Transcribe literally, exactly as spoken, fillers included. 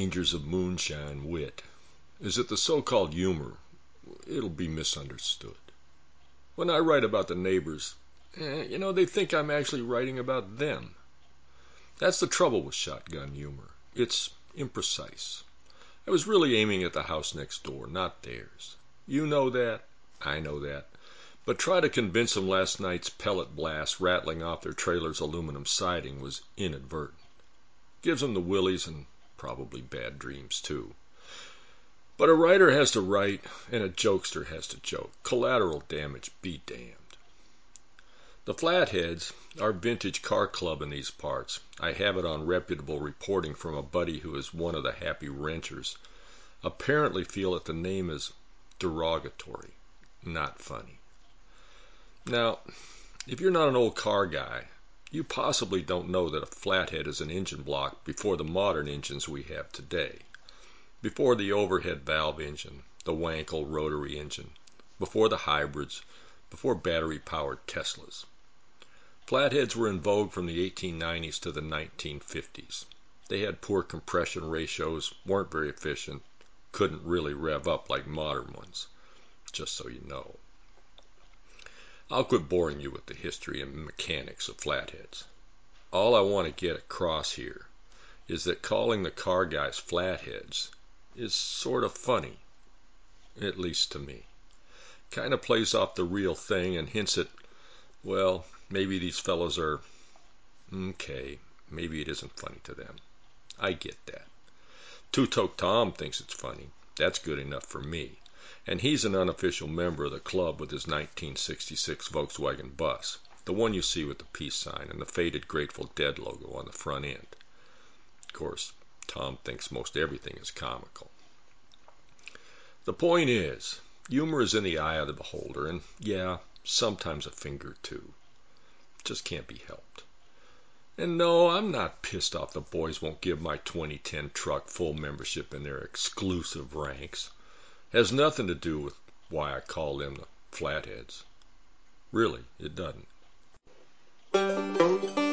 dangers of moonshine wit is that the so-called humor, it'll be misunderstood. When I write about the neighbors, eh, you know, they think I'm actually writing about them. That's the trouble with shotgun humor. It's imprecise. I was really aiming at the house next door, not theirs. You know that. I know that. But try to convince them last night's pellet blast rattling off their trailer's aluminum siding was inadvertent. Gives them the willies and probably bad dreams, too. But a writer has to write, and a jokester has to joke. Collateral damage be damned. The Flatheads, our vintage car club in these parts, I have it on reputable reporting from a buddy who is one of the happy wrenchers, apparently feel that the name is derogatory, not funny. Now, if you're not an old car guy, you possibly don't know that a flathead is an engine block before the modern engines we have today. Before the overhead valve engine, the Wankel rotary engine, before the hybrids, before battery-powered Teslas. Flatheads were in vogue from the eighteen nineties to the nineteen fifties. They had poor compression ratios, weren't very efficient, couldn't really rev up like modern ones, just so you know. I'll quit boring you with the history and mechanics of flatheads. All I want to get across here is that calling the car guys flatheads is sort of funny, at least to me. Kind of plays off the real thing and hints at, well, maybe these fellows are, okay, maybe it isn't funny to them. I get that. Two-Toke Tom thinks it's funny. That's good enough for me. And he's an unofficial member of the club with his nineteen sixty-six Volkswagen bus, the one you see with the peace sign and the faded Grateful Dead logo on the front end. Of course, Tom thinks most everything is comical. The point is, humor is in the eye of the beholder, and yeah, sometimes a finger too. Just can't be helped. And no, I'm not pissed off the boys won't give my twenty ten truck full membership in their exclusive ranks. Has nothing to do with why I call them the Flatheads. Really, it doesn't.